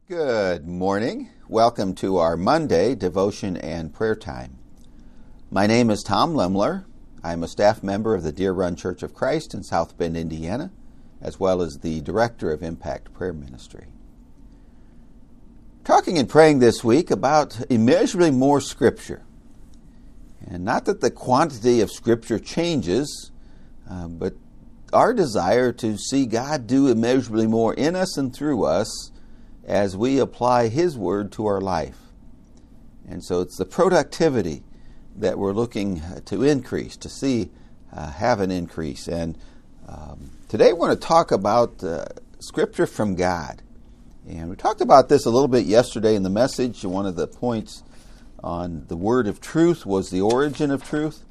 Good morning. Welcome to our Monday devotion and prayer time. My name is Tom Lemler. I'm a staff member of the Deer Run Church of Christ in South Bend, Indiana, as well as the director of Impact Prayer Ministry. Talking and praying this week about immeasurably more Scripture. And not that the quantity of Scripture changes, but our desire to see God do immeasurably more in us and through us as we apply His Word to our life. And so it's the productivity that we're looking to increase, to see have an increase. And today we're going to talk about Scripture from God. And we talked about this a little bit yesterday in the message. One of the points on the word of truth was the origin of truth.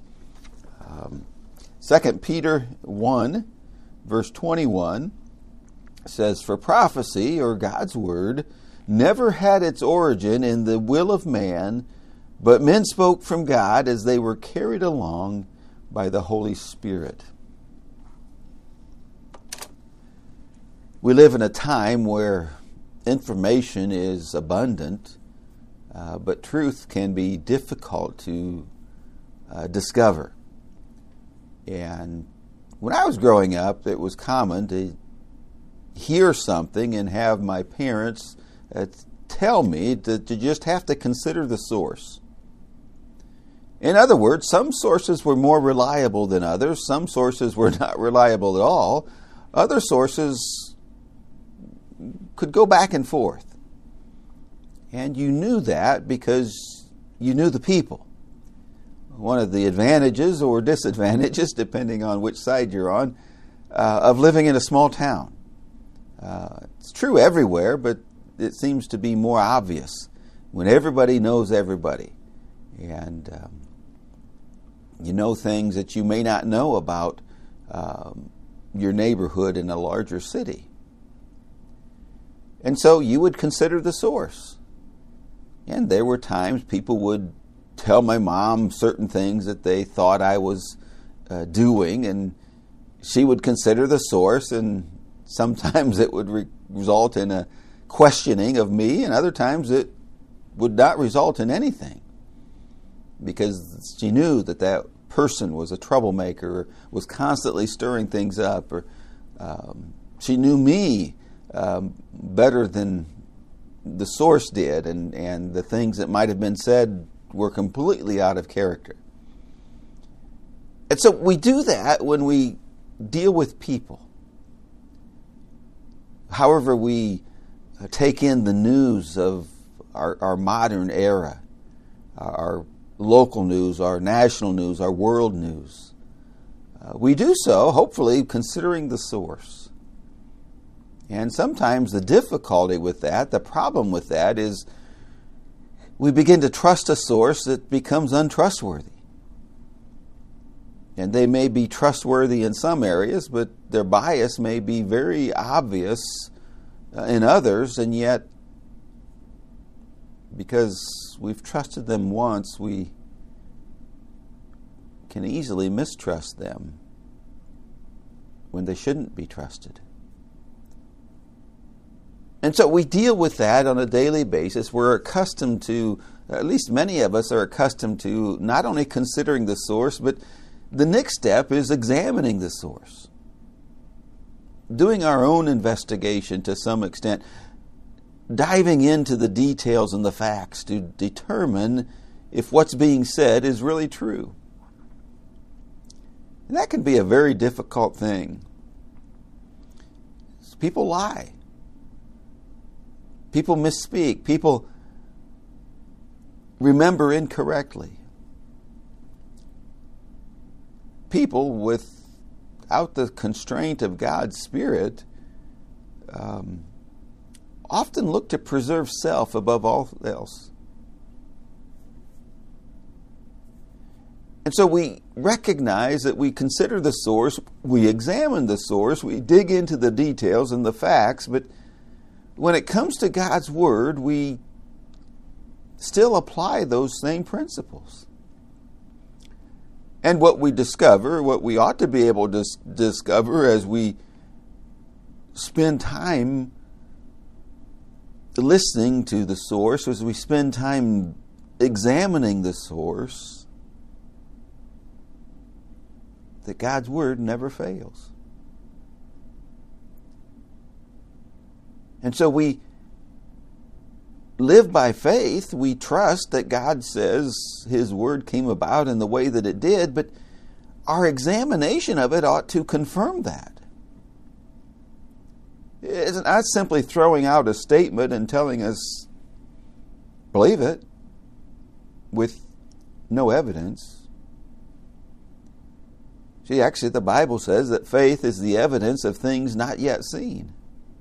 2 Peter 1, verse 21, says, "For prophecy, or God's word, never had its origin in the will of man, but men spoke from God as they were carried along by the Holy Spirit." We live in a time where information is abundant, but truth can be difficult to discover. And when I was growing up, it was common to hear something and have my parents tell me to just have to consider the source. In other words, some sources were more reliable than others. Some sources were not reliable at all. Other sources could go back and forth. And you knew that because you knew the people. One of the advantages or disadvantages, depending on which side you're on, of living in a small town. It's true everywhere, but it seems to be more obvious when everybody knows everybody. And you know things that you may not know about your neighborhood in a larger city. And so you would consider the source. And there were times people would tell my mom certain things that they thought I was doing, and she would consider the source, and sometimes it would result in a questioning of me, and other times it would not result in anything because she knew that that person was a troublemaker or was constantly stirring things up, or she knew me better than the source did, and the things that might have been said were completely out of character. And so we do that when we deal with people. However we take in the news of our modern era, our local news, our national news, our world news, we do so, hopefully, considering the source. And sometimes the difficulty with that, the problem with that, is we begin to trust a source that becomes untrustworthy. And they may be trustworthy in some areas, but their bias may be very obvious in others, and yet because we've trusted them once, we can easily mistrust them when they shouldn't be trusted. And so we deal with that on a daily basis. We're accustomed to, at least many of us are accustomed to, not only considering the source, but the next step is examining the source. Doing our own investigation to some extent, diving into the details and the facts to determine if what's being said is really true. And that can be a very difficult thing. People lie. People misspeak. People remember incorrectly. People without the constraint of God's Spirit often look to preserve self above all else. And so we recognize that we consider the source, we examine the source, we dig into the details and the facts, but when it comes to God's Word, we still apply those same principles. And what we discover, what we ought to be able to discover as we spend time listening to the source, as we spend time examining the source, that God's Word never fails. And so we live by faith. We trust that God says His Word came about in the way that it did, but our examination of it ought to confirm that. It's not simply throwing out a statement and telling us, believe it, with no evidence. See, actually, the Bible says that faith is the evidence of things not yet seen.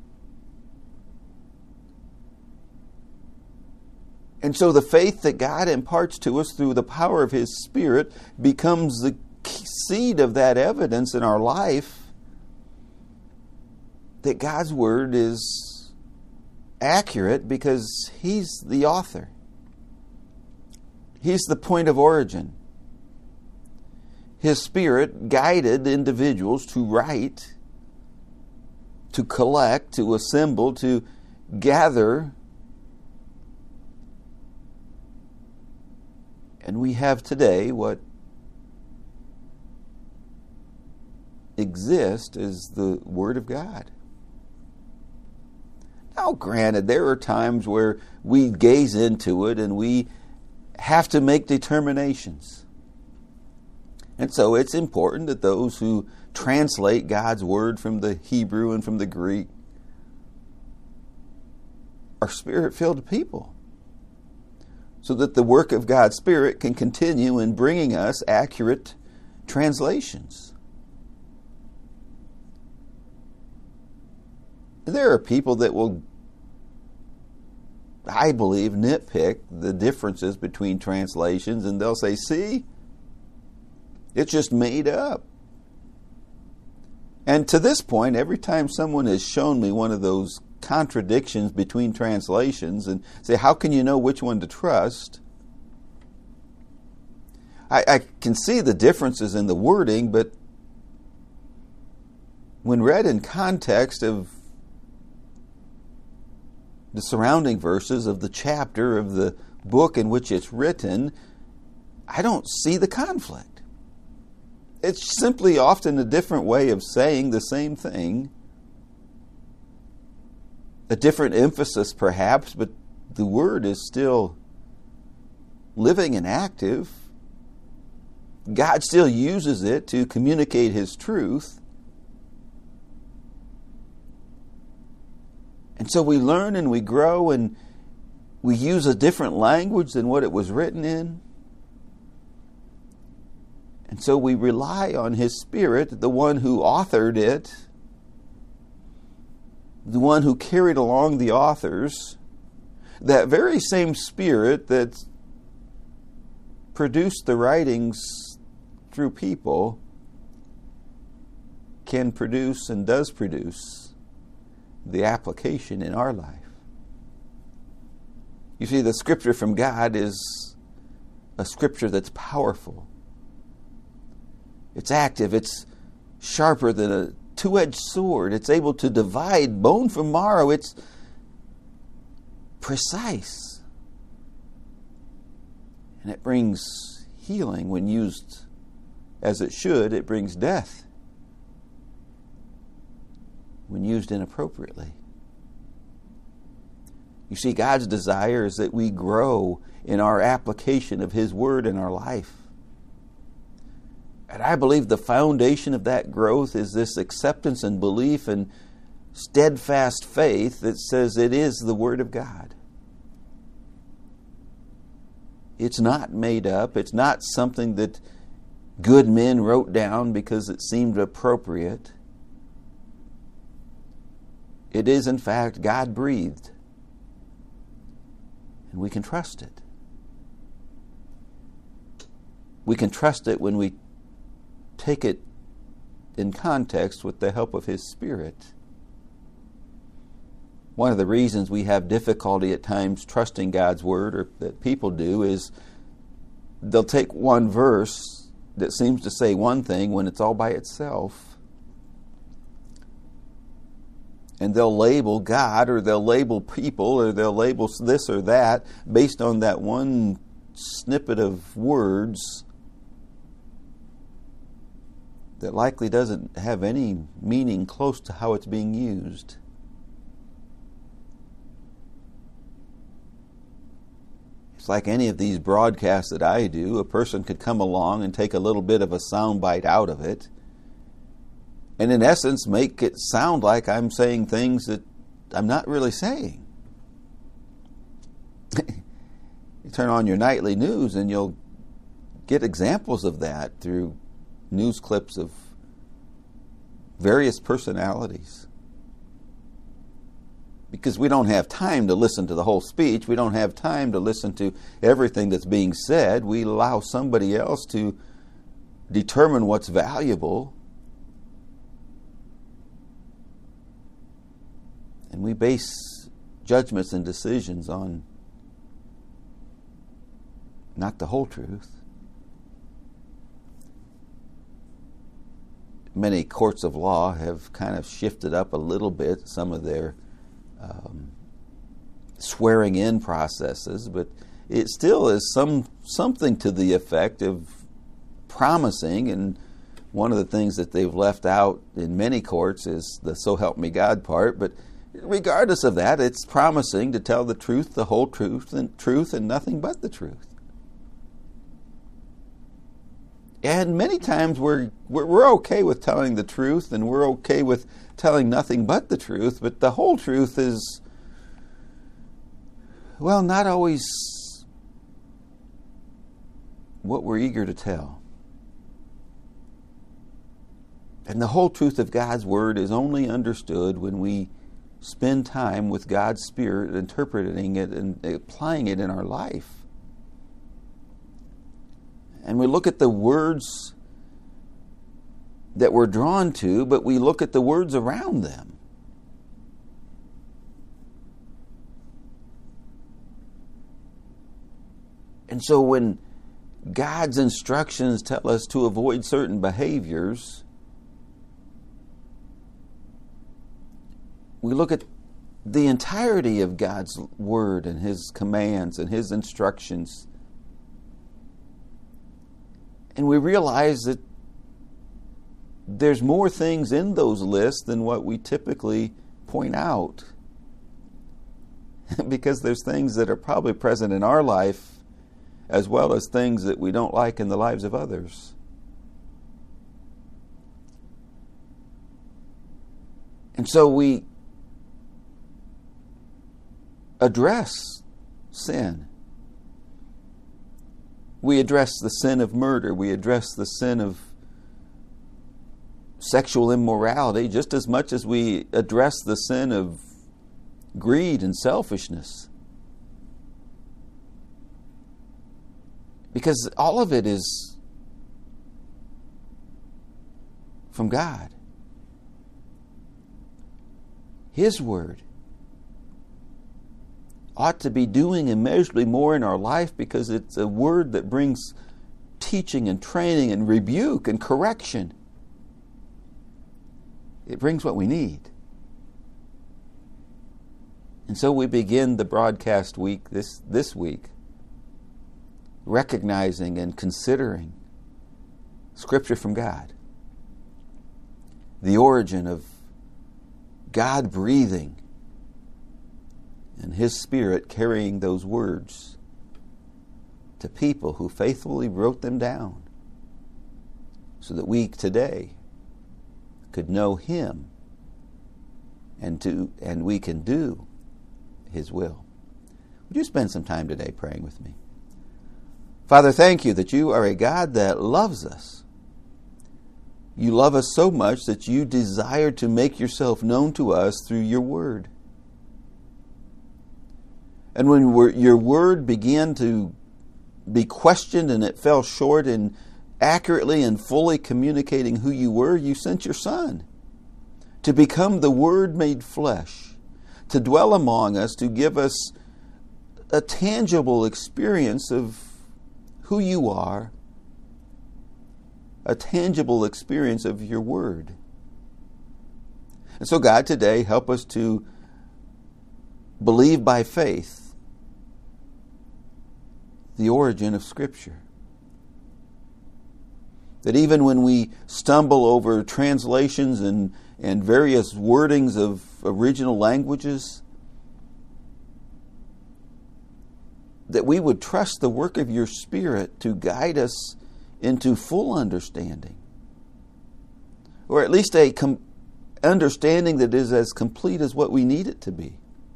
And so the faith that God imparts to us through the power of His Spirit becomes the seed of that evidence in our life that God's Word is accurate because He's the author. He's the point of origin. His Spirit guided individuals to write, to collect, to assemble, to gather. And we have today what exists is the Word of God. Now, granted, there are times where we gaze into it and we have to make determinations. And so it's important that those who translate God's Word from the Hebrew and from the Greek are Spirit-filled people, so that the work of God's Spirit can continue in bringing us accurate translations. There are people that will, I believe, nitpick the differences between translations, and they'll say, see, it's just made up. And to this point, every time someone has shown me one of those contradictions between translations and say, how can you know which one to trust? I can see the differences in the wording, but when read in context of the surrounding verses of the chapter of the book in which it's written, I don't see the conflict. It's simply often a different way of saying the same thing. A different emphasis perhaps, but the Word is still living and active. God still uses it to communicate His truth. And so we learn and we grow and we use a different language than what it was written in. And so we rely on His Spirit, the one who authored it, the one who carried along the authors, that very same Spirit that produced the writings through people can produce and does produce the application in our life. You see, the Scripture from God is a Scripture that's powerful. It's active. It's sharper than a two-edged sword. It's able to divide bone from marrow. It's precise. And it brings healing when used as it should. It brings death when used inappropriately. You see, God's desire is that we grow in our application of His Word in our life. And I believe the foundation of that growth is this acceptance and belief and steadfast faith that says it is the Word of God. It's not made up. It's not something that good men wrote down because it seemed appropriate. It is, in fact, God-breathed. And we can trust it. We can trust it when we take it in context with the help of His Spirit. One of the reasons we have difficulty at times trusting God's Word, or that people do, is they'll take one verse that seems to say one thing when it's all by itself. And they'll label God, or they'll label people, or they'll label this or that based on that one snippet of words that likely doesn't have any meaning close to how it's being used. It's like any of these broadcasts that I do. A person could come along and take a little bit of a soundbite out of it, and in essence make it sound like I'm saying things that I'm not really saying. You turn on your nightly news and you'll get examples of that through news clips of various personalities. Because we don't have time to listen to the whole speech. We don't have time to listen to everything that's being said. We allow somebody else to determine what's valuable. And we base judgments and decisions on not the whole truth. Many courts of law have kind of shifted up a little bit some of their swearing in processes, but it still is something to the effect of promising. And one of the things that they've left out in many courts is the "so help me God" part. But regardless of that, it's promising to tell the truth, the whole truth, and nothing but the truth. And many times we're okay with telling the truth, and we're okay with telling nothing but the truth, but the whole truth is, well, not always what we're eager to tell. And the whole truth of God's Word is only understood when we spend time with God's Spirit interpreting it and applying it in our life. And we look at the words that we're drawn to, but we look at the words around them. And so when God's instructions tell us to avoid certain behaviors, we look at the entirety of God's Word and His commands and His instructions, and we realize that there's more things in those lists than what we typically point out. Because there's things that are probably present in our life as well as things that we don't like in the lives of others. And so we address sin. We address the sin of murder. We address the sin of sexual immorality just as much as we address the sin of greed and selfishness. Because all of it is from God. His Word ought to be doing immeasurably more in our life because it's a Word that brings teaching and training and rebuke and correction. It brings what we need. And so we begin the broadcast week this week recognizing and considering Scripture from God. The origin of God breathing and His Spirit carrying those words to people who faithfully wrote them down so that we today could know Him and we can do His will. Would you spend some time today praying with me? Father, thank you that you are a God that loves us. You love us so much that you desire to make yourself known to us through your Word. And when your Word began to be questioned and it fell short in accurately and fully communicating who you were, you sent your Son to become the Word made flesh, to dwell among us, to give us a tangible experience of who you are, a tangible experience of your Word. And so God, today, help us to believe by faith the origin of Scripture. That even when we stumble over translations and various wordings of original languages, that we would trust the work of your Spirit to guide us into full understanding, or at least a understanding that is as complete as what we need it to be.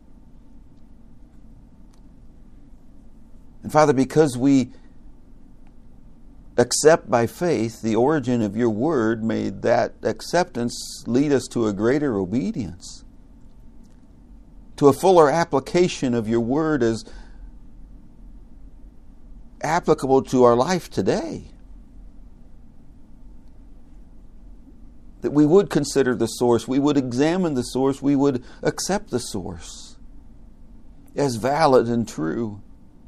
And Father, because we accept by faith the origin of your word, may that acceptance lead us to a greater obedience, to a fuller application of your word as applicable to our life today. That we would consider the source, we would examine the source, we would accept the source as valid and true.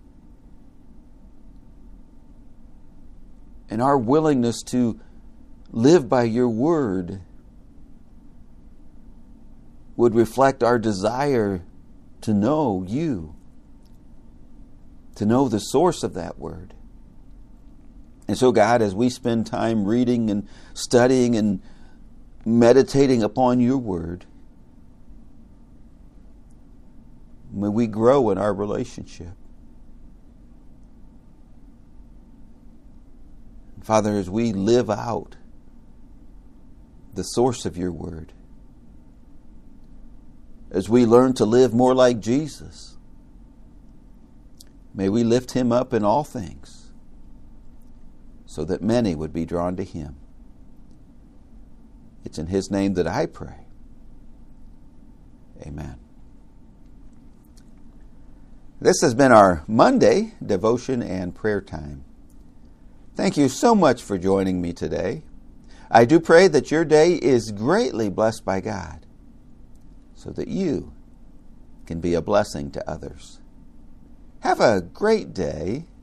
And our willingness to live by your word would reflect our desire to know you, to know the source of that word. And so, God, as we spend time reading and studying and meditating upon your word, may we grow in our relationship. Father, as we live out the source of your word, as we learn to live more like Jesus, may we lift him up in all things so that many would be drawn to him. It's in his name that I pray. Amen. This has been our Monday devotion and prayer time. Thank you so much for joining me today. I do pray that your day is greatly blessed by God, so that you can be a blessing to others. Have a great day,